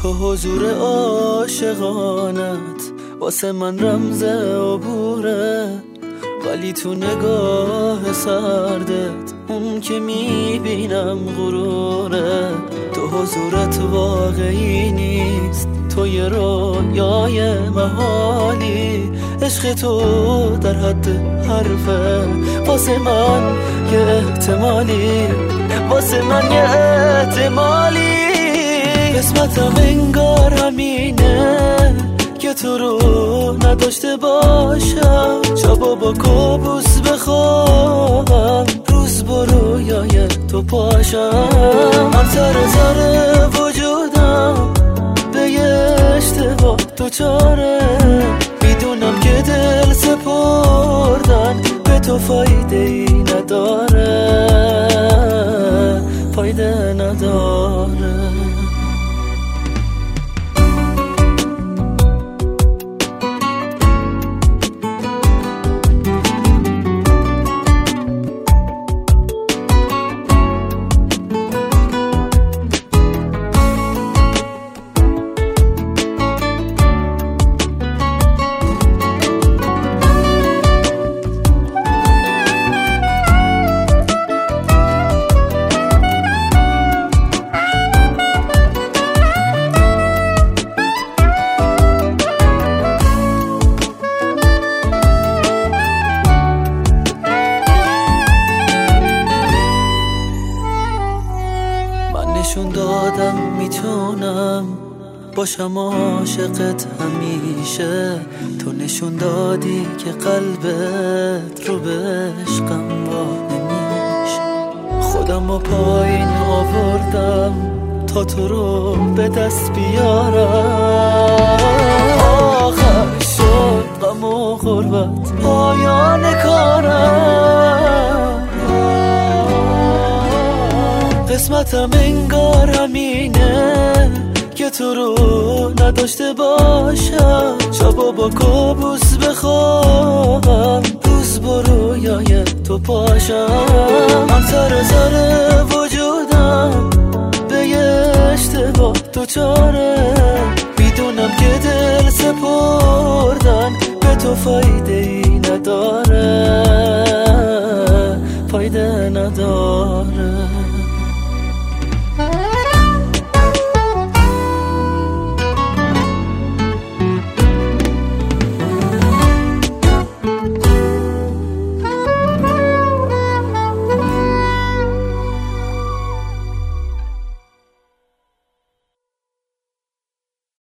تو حضور عاشقانت واسه من رمز عبوره، ولی تو نگاه سردت اون که میبینم غروره. تو حضورت واقعی نیست، تو یه رویای محالی. عشق تو در حد حرفه، واسه من یه احتمالی، واسه من یه احتمالی. قسمتم انگار همینه که تو رو نداشته باشم، شبا با کابوس بخوابم، روز با رویای تو پاشم. من سر زر وجودم به یه اشتباه تو چاره، میدونم که دل سپردن به تو فایده ای نداره، فایده نداره. نشون دادم میتونم باشم عاشقت همیشه، تو نشون دادی که قلبت رو به عشقم وا نمیشه. خودم رو پایین آوردم تا تو رو به دست بیارم، آخر شد غم و غربت پایان کارم. قسمتم انگار همینه که تو رو نداشته باشم، شبا با کابوس بخوابم، روز با رویای تو پاشم. من سر زر وجودم به یه اشتباه تو چاره، میدونم که دل سپردن به تو فایده ای نداره، فایده نداره.